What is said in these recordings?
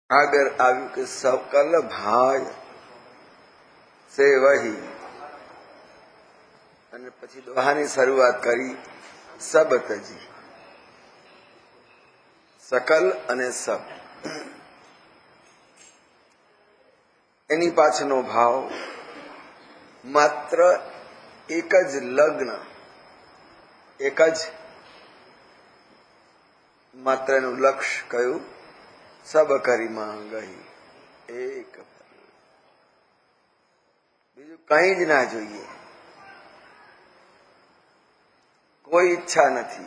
આગળ આવ્યું કે સકલ ભાય સે વહી, અને પછી દોહાની શરૂઆત કરી સબ તજી. સકલ અને સબ એની પાછળનો ભાવ માત્ર એક જ લગ્ન, એક જ માત્ર એનું લક્ષ્ય કયું? સબ કરીમાં ગઈ, એક, બીજું કઈ જ ના જોઈએ, કોઈ ઈચ્છા નથી,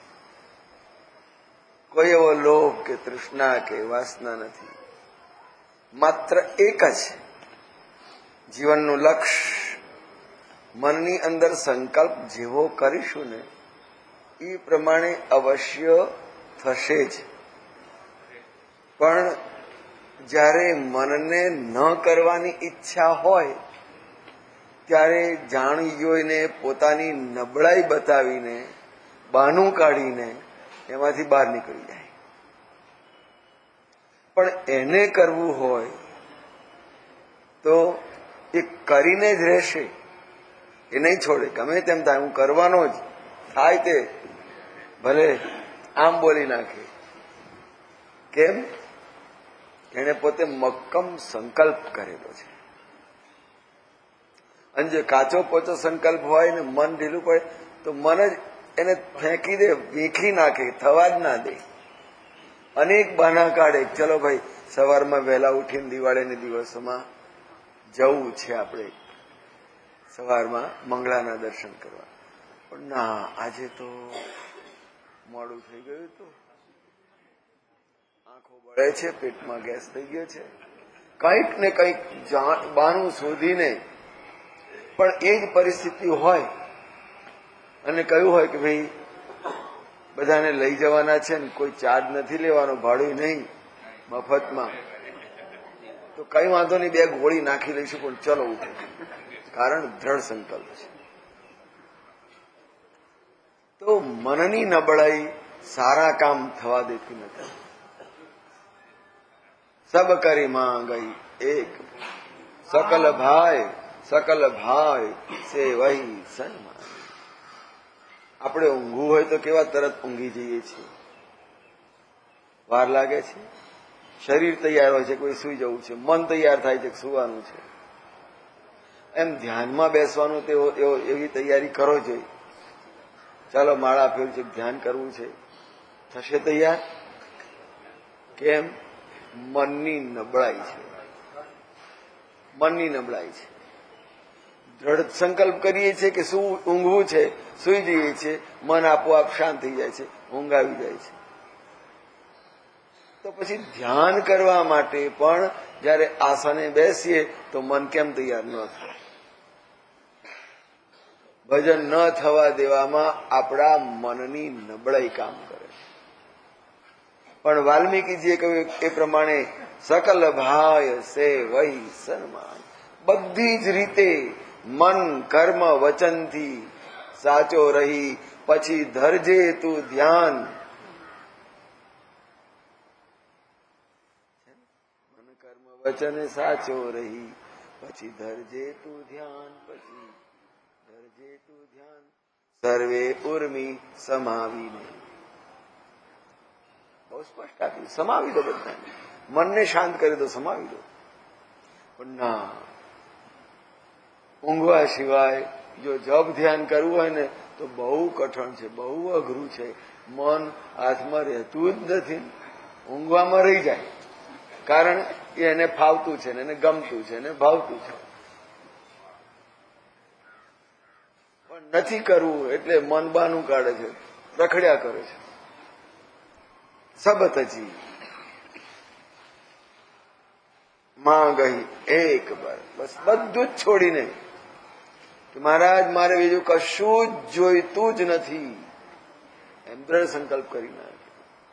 કોઈ એવો લોભ કે તૃષ્ણા કે વાસના નથી. માત્ર એક જ જીવનનું લક્ષ્ય. મનની અંદર સંકલ્પ જેવો કરીશું ને એ પ્રમાણે અવશ્ય થશે જ. પણ જ્યારે મનને ન કરવાની ઈચ્છા હોય ત્યારે જાણી જોઈને પોતાની નબળાઈ બતાવીને બહાનું કાઢીને એમાંથી બહાર નીકળી જાય. પણ એને કરવું હોય તો એ કરીને જ રહેશે, એ નહીં છોડે. ગમે તેમ થાય, હું કરવાનો જ, થાય તે ભલે આમ બોલી નાખે. કેમ? એને પોતે મક્કમ સંકલ્પ કરેલો છે. અને જે કાચો પોચો સંકલ્પ હોય ને મન ઢીલું પડે તો મન જ એને ફેંકી દે, વીખી નાખે, થવા જ ના દે. અનેક બહાના કાઢે, ચલો ભાઈ સવારમાં વહેલા ઉઠીને દિવાળીના દિવસોમાં જવું છે આપણે સવારમાં મંગળાના દર્શન કરવા. પણ ના, આજે તો મોડું થઈ ગયું હતું, આંખો બળે છે, પેટમાં ગેસ થઈ ગયો છે, કંઈક ને કંઈક બહાનું શોધીને. પણ એ જ પરિસ્થિતિ હોય અને કહ્યું હોય કે ભાઈ બધાને લઈ જવાના છે ને કોઈ ચાર્જ નથી લેવાનો, ભાડું નહીં, મફતમાં, તો કઈ વાંધો નહીં, બે ગોળી નાખી લઈશું, પણ ચલો ઉઠો. કારણ દ્રઢ સંકલ્પ છે. તો મનની નબળાઈ સારા કામ થવા દેતી નથી. સબ કરી માં ગઈ એક, સકલ ભાઈ સે વહી સન્માન. આપણે ઊંઘવું હોય તો કેવા તરત ઊંઘી જઈએ છીએ, વાર લાગે છે. શરીર તૈયાર હોય છે, કોઈ સુઈ જવું છે, મન તૈયાર થાય છે સુવાનું છે. એમ ધ્યાનમાં બેસવાનું એવી તૈયારી કરો જોઈએ. ચાલો માળા ફેરવું છે, ધ્યાન કરવું છે, થશે તૈયાર? કેમ? મનની નબળાઈ છે. મનની નબળાઈ છે. દ્રઢ સંકલ્પ કરીએ છીએ કે શું ઊંઘવું છે, સુઈ જઈએ છીએ, મન આપોઆપ શાંત થઈ જાય છે, ઊંઘ આવી જાય છે. તો પછી ધ્યાન કરવા માટે પણ જયારે આસને બેસીએ તો મન કેમ તૈયાર ન થાય? ભજન ન થવા દેવામાં આપણા મનની નબળાઈ કામ કરે. પણ વાલ્મીકીજીએ કહ્યું એ પ્રમાણે સકલ ભાય સે વહી સન્માન. બધી જ રીતે મન કર્મ વચનથી સાચો રહી પછી ધરજે તું ધ્યાન. મન કર્મ વચન સાચો રહી પછી ધરજે તું ધ્યાન, પછી ધરજે તું ધ્યાન. સર્વે ઉર્મી સમાવીને. બહુ સ્પષ્ટ આપ્યું, સમાવી દો બધાને. મનને શાંત કરી દો, સમાવી દો. પણ ના, ઊંઘવા સિવાય જો જપ ધ્યાન કરવું હોય ને તો બહુ કઠણ છે, બહુ અઘરું છે. મન હાથમાં રહેતું જ નથી, ઊંઘવામાં રહી જાય. કારણ એ એને ફાવતું છે ને એને ગમતું છે ને ભાવતું છે. પણ નથી કરવું એટલે મન બાનું કાઢે છે, રખડ્યા કરે છે. સબતજી માં ગઈ એક વાર, બસ બધું જ છોડીને કે મહારાજ મારે બીજું કશું જ જોઈતું જ નથી, એમ દ્રઢ સંકલ્પ કરી નાખે.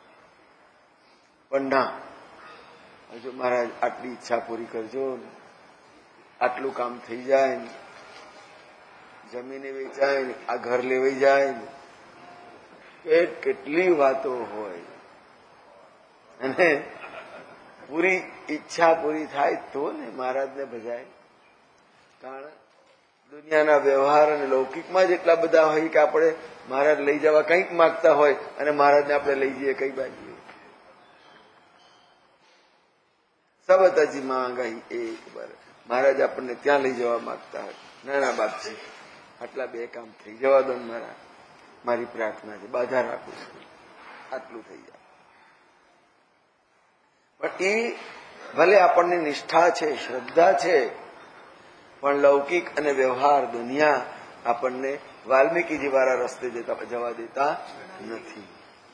પણ ના, હજુ મહારાજ આટલી ઈચ્છા પૂરી કરજો ને, આટલું કામ થઈ જાય ને, જમીને વેચાય ને, આ ઘર લેવાઈ જાય ને, કેટલી વાતો હોય. અને પૂરી ઈચ્છા પૂરી થાય તો ને મહારાજને ભજાય. કારણ દુનિયાના વ્યવહાર અને લૌકિકમાં જ એટલા બધા હોય કે આપણે મહારાજ લઈ જવા કંઈક માગતા હોય અને મહારાજને આપણે લઈ જઈએ કઈ બાજુ. સબતજી માંગાઈ એક વાર મહારાજ આપણને ત્યાં લઈ જવા માંગતા હોય. નાના બાપજી આટલા બે કામ થઈ જવા દો ને મારી પ્રાર્થના છે, બાધા રાખું છું, આટલું થઈ જાય. પણ એ ભલે આપણને નિષ્ઠા છે, શ્રદ્ધા છે, પણ લૌકિક અને વ્યવહાર દુનિયા આપણને વાલ્મીકીજી વાળા રસ્તે જવા દેતા નથી.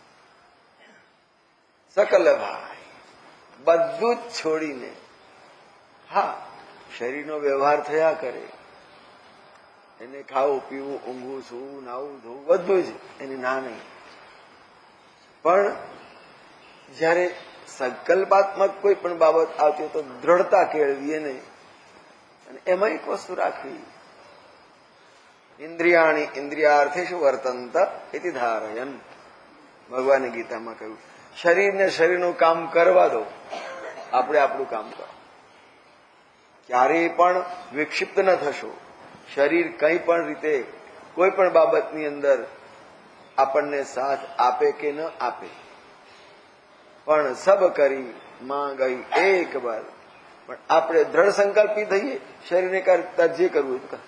સકલ ભાઈ બધું જ છોડીને, હા શરીરનો વ્યવહાર થયા કરે, એને ખાવું પીવું ઊંઘવું સૂવું નાવું ધોવું બધું જ એની ના નહીં. પણ જયારે સંકલ્પાત્મક કોઈ પણ બાબત આવતી હોય તો દ્રઢતા કેળવીએ ને, અને એમાં એક વસ્તુ રાખવી, ઇન્દ્રિયાણી ઇન્દ્રિયાર્થેષુ વર્તંત ઇતિ ધારયન. ભગવાને ગીતામાં કહ્યું શરીરને શરીરનું કામ કરવા દો, આપણે આપણું કામ કરો. ક્યારેય પણ વિક્ષિપ્ત ન થશો. શરીર કંઈ પણ રીતે કોઈ પણ બાબતની અંદર આપણને સાથ આપે કે ન આપે, પણ સબ કરી માં ગઈ એક વાર. પણ આપણે દ્રઢ સંકલ્પી થઈએ, શરીરને કરતા જે કરવું હોય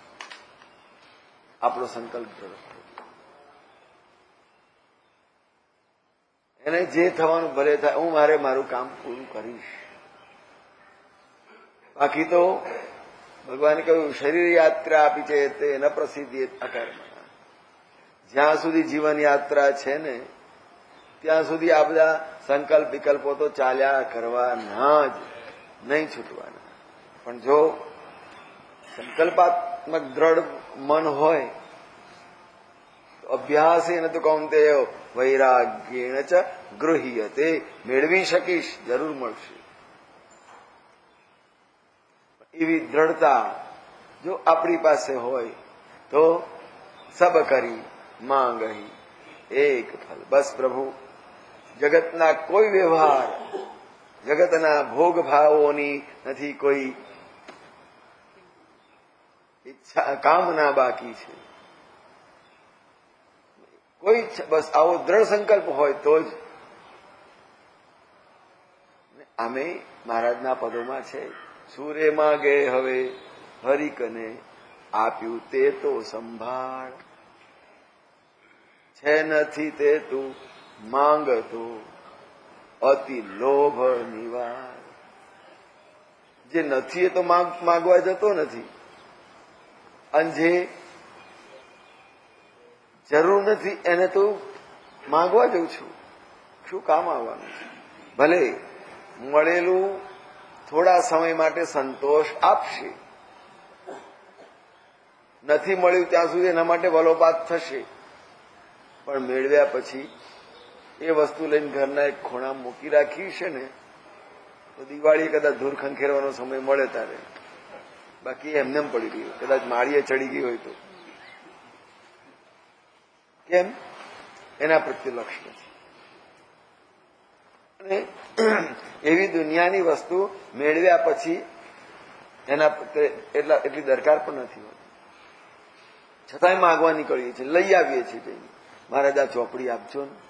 આપણો સંકલ્પ દ્રઢ, એને જે થવાનું ભલે થાય, હું મારું કામ પૂરું કરીશ. બાકી તો ભગવાને કહ્યું શરીર યાત્રા આપી છે તે ન પ્રસિદ્ધિ અકર્મ. જ્યાં સુધી જીવન યાત્રા છે ને ત્યાં સુધી આ બધા સંકલ્પ વિકલ્પો તો ચાલ્યા કરવાના જ, નહીં છૂટવાના. પણ જો સંકલ્પાત્મક દ્રઢ મન હોય તો અભ્યાસ એને તો કૌંતેય વૈરાગ્યેણ ચ ગૃહ્યતે, મેળવી શકીશ, જરૂર મળશે. એવી દ્રઢતા જો આપણી પાસે હોય તો સબ કરી માંગહી એક ફલ. બસ પ્રભુ જગતના કોઈ વ્યવહાર, જગતના ભોગ ભાવોની નથી કોઈ ઈચ્છા, કામના બાકી છે કોઈ. બસ આવો દ્રઢ સંકલ્પ હોય તો જ. આમે મહારાજના પદોમાં છે, સૂરે માગે હવે હરિકને આપ્યું તે તો સંભાળ, છે નથી તે તું માંગતો અતિ લોભ નિવાર. જે નથી એ તો માંગવા જતો નથી, અને જે જરૂર નથી એને તો માંગવા જઉં છું. શું કામ આવવાનું છે? ભલે મળેલું થોડા સમય માટે સંતોષ આપશે, નથી મળ્યું ત્યાં સુધી એના માટે વલોપાત થશે, પણ મેળવ્યા પછી એ વસ્તુ લઈને ઘરના એક ખૂણા મૂકી રાખી છે ને તો દિવાળી કદાચ ધૂર ખંખેરવાનો સમય મળે ત્યારે, બાકી એમને પડી ગયું, કદાચ માળીએ ચડી ગઈ હોય તો. કેમ? એના પ્રત્યે લક્ષ નથી. અને એવી દુનિયાની વસ્તુ મેળવ્યા પછી એના પ્રત્યે એટલી દરકાર પણ નથી હોતી, છતાંય માગવા નીકળીએ છીએ, લઈ આવીએ છીએ જઈને. મહારાજ આ ચોપડી આપજો ને.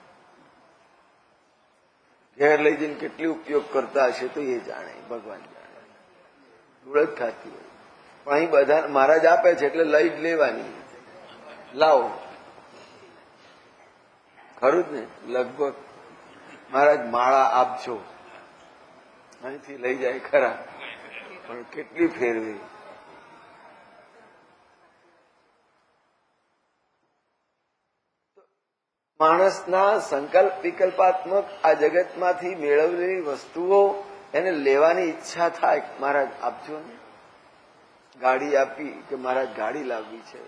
ઘેર લઈ જઈને કેટલી ઉપયોગ કરતા હશે તો એ જાણે, ભગવાન જાણે. ધૂળ જ ખાતી હોય, પણ અહીં બધા મહારાજ આપે છે એટલે લઈ જ લેવાની. લાવો, ખરું જ ને? લગભગ મહારાજ માળા આપજો, અહીંથી લઈ જાય ખરા, પણ કેટલી ફેરવી. માણસના સંકલ્પ વિકલ્પાત્મક આ જગતમાંથી મેળવેલી વસ્તુઓ એને લેવાની ઈચ્છા થાય, મહારાજ આપજો ને. ગાડી આપી કે મહારાજ ગાડી લાવવી છે,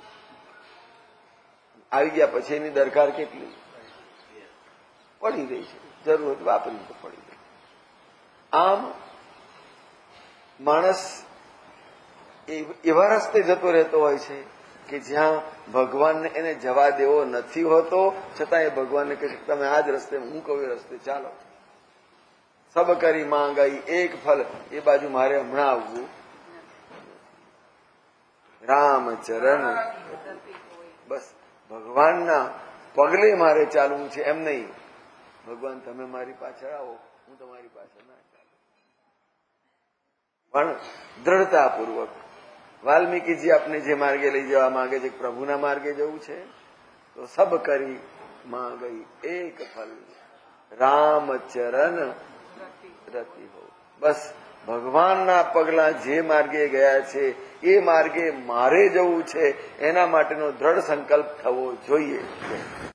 આવી ગયા પછી એની દરકાર કેટલી પડી રહી છે, જરૂરત વાપરી તો પડી ગઈ. આમ માણસ એવા રસ્તે જતો રહેતો હોય છે કે જ્યાં ભગવાનને એને જવા દેવો નથી હોતો, છતાં એ ભગવાનને કહે છે તમે આ જ રસ્તે, હું કહું એ રસ્તે ચાલો. સબ કરી માંગઈ એક ફલ. એ બાજુ મારે હમણાં આવવું. રામચરણ, બસ ભગવાનના પગલે મારે ચાલવું છે એમ નહીં. ભગવાન તમે મારી પાછળ આવો, હું તમારી પાછળ ના ચાલું. પણ દ્રઢતાપૂર્વક વાલ્મીકીજી આપને જે માર્ગે લઈ જવા માંગે છે, પ્રભુના માર્ગે જવું છે, તો સબ કરી માંગઈ એક ફલ, રામચરણ રતિ હો. બસ ભગવાનના પગલા જે માર્ગે ગયા છે એ માર્ગે મારે જવું છે, એના માટેનો દ્રઢ સંકલ્પ થવો જોઈએ.